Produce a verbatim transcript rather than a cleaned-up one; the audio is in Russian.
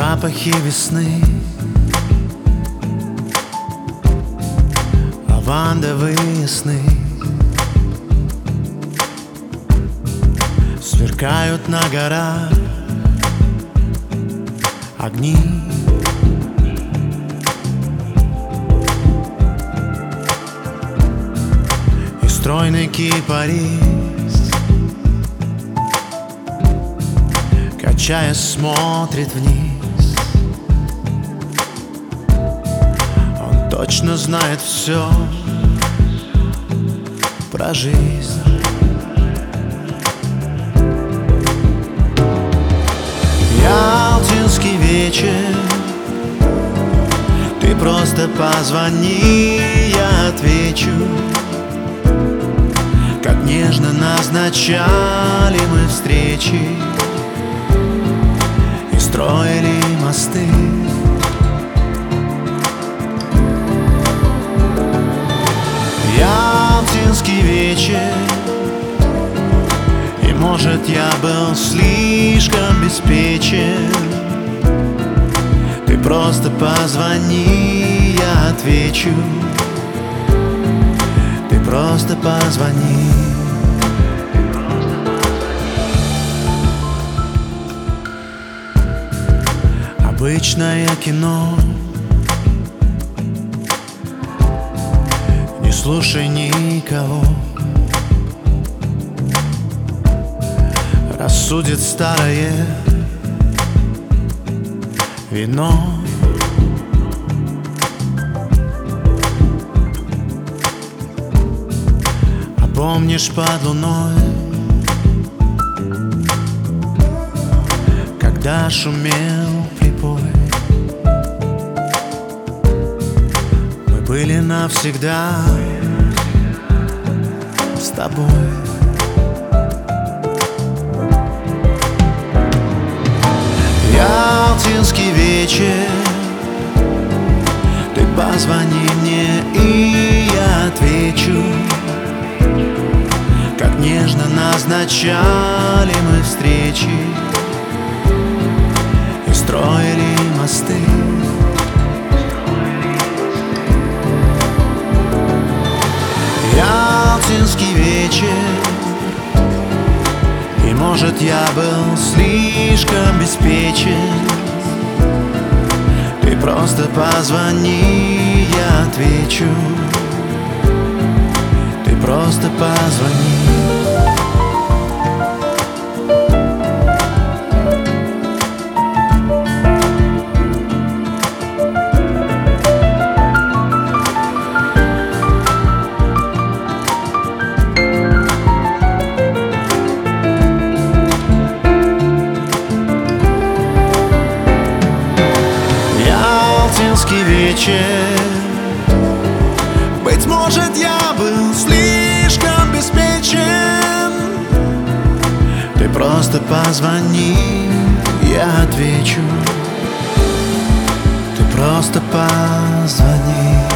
Запахи весны, лавандовые сны сверкают на горах огни. И стройный кипарис, качаясь, смотрит вниз. Он точно знает все про жизнь. Ялтинский вечер, ты просто позвони, я отвечу. Как нежно назначали мы встречи и строили мосты. Ялтинский вечер, и может я был слишком беспечен. Ты просто позвони, я отвечу. Ты просто позвони. Обычное кино, не слушай никого. Рассудит старое вино. А помнишь под луной, когда шумел припой, мы были навсегда с тобой. Ялтинский вечер, ты позвони мне, и я отвечу. Как нежно назначали мы встречи и строили мосты. Ялтинский вечер, и может я был слишком беспечен. Ты просто позвони, я отвечу. Ты просто позвони. Ялтинский вечер, быть может я был слишком беспечен. Ты просто позвони, я отвечу. Ты просто позвони.